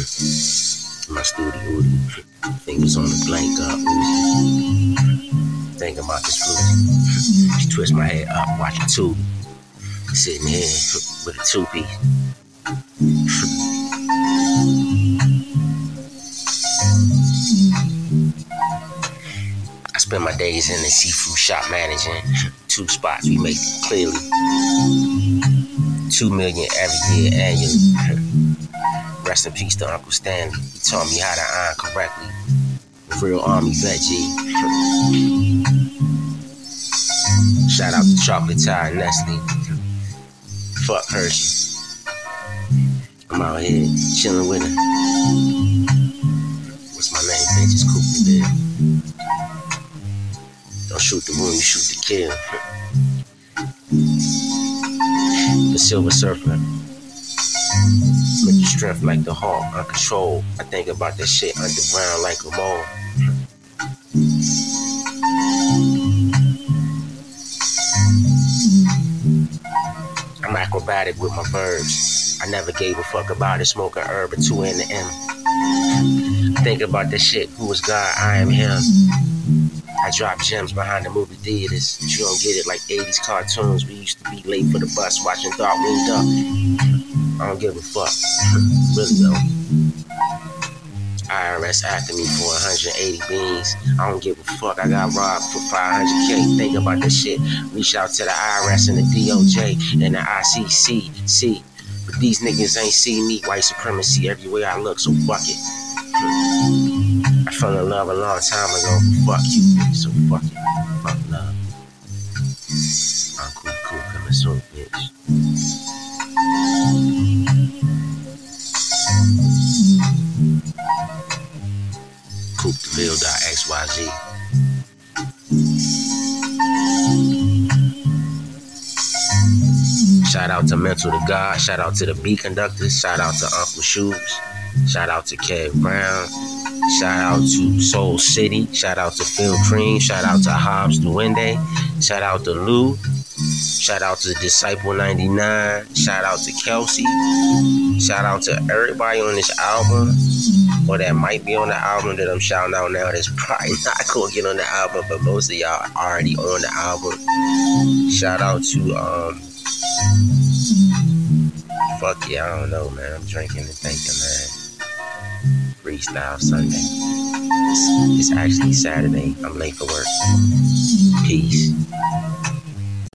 in my studio, fingers on the blank Uzi. Thinking about this flute. She twist my head up, watching Tubi. Sitting here with a two-piece. I spend my days in the seafood shop managing 2 spots. We make clearly $2 million every year annually. Rest in peace to Uncle Stanley. He taught me how to iron correctly. Real Army vet G. Shout out to Chocolate Tire Nestle. Fuck Hershey. I'm out here chilling with her. What's my name, bitch? It's Coop the Bill. Don't shoot the wound, you shoot the kill. The Silver Surfer. With your strength like the hawk, uncontrolled. I think about that shit underground like a mole. I'm acrobatic with my verbs. I never gave a fuck about it, smoking herb or 2 in the M. Think about that shit, who is God, I am him. I drop gems behind the movie theaters, but you don't get it like 80s cartoons. We used to be late for the bus watching Darkwing Duck. I don't give a fuck, really though. IRS after me for 180 beans. I don't give a fuck, I got robbed for 500K. Think about that shit. Reach out to the IRS and the DOJ and the ICC. See, but these niggas ain't see me. White supremacy everywhere I look, so fuck it. I fell in love a long time ago. Fuck you, bitch, so fuck it. Fuck love. I'm cool, coming soon, bitch. CoopDeVille.xyz. Shout out to Mental to God. Shout out to the B Conductors. Shout out to Uncle Shoes. Shout out to Kev Brown. Shout out to Soul City. Shout out to Phil Cream. Shout out to Hobbs Duende. Shout out to Lou. Shout out to Disciple 99. Shout out to Kelsey. Shout out to everybody on this album, or that might be on the album that I'm shouting out now. That's probably not gonna get on the album, but most of y'all are already on the album. Shout out to fuck yeah, I don't know, man. I'm drinking and thinking, man. Freestyle Sunday. It's actually Saturday. I'm late for work. Peace.